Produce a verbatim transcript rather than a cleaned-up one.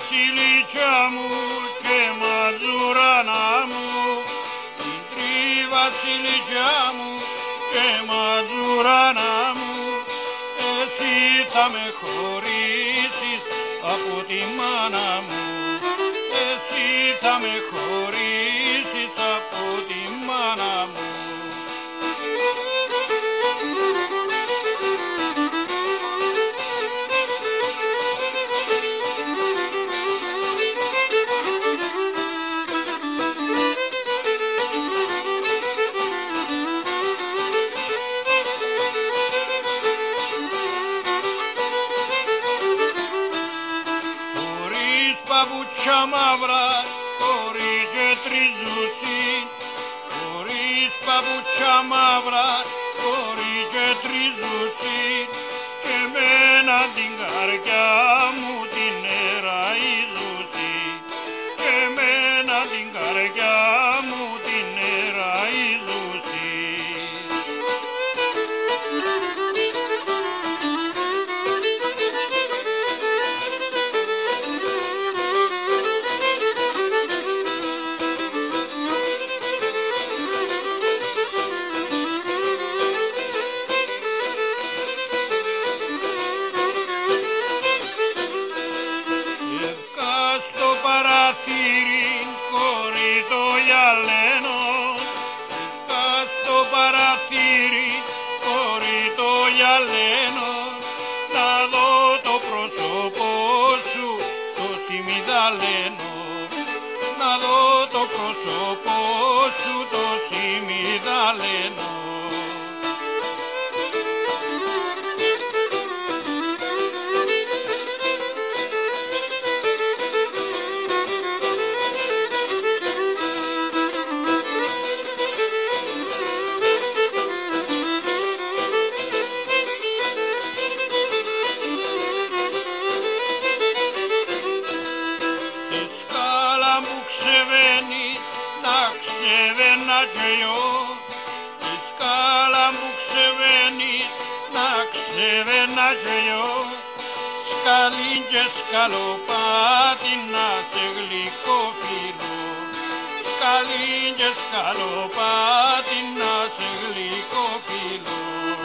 βασιλίτσα μου και μαζουράνα μου, μικρή βασιλίτσα μου και μαζουράνα μου, εσύ θα με χωρίσεις από τη μάνα μου, εσύ θα με χωρίσεις από τη μάνα μου. Παπούτσια μαύρα, χωρίς και τριζούσι, χωρίς παπούτσια μαύρα, χωρίς και τριζούσι, και εμένα την καρδιά μου την εραϊζούσι, και εμένα την καρδιά μου την εραϊζούσι. Κορίτο γυαλένο, βγήκα στο παραθύρι, κορίτο γυαλένο, να δω το πρόσωπό σου το σιμιδαλένο, να δω το πρόσωπό σου το σιμιδαλένο. Να ξεβαίνα κι εγώ, τη σκάλα μου ξεβαίνει, να ξεβαίνα κι εγώ, σκαλί και σκαλοπάτι να σε γλυκό φίλο, σκαλί και σκαλοπάτι να σε γλυκό φίλο.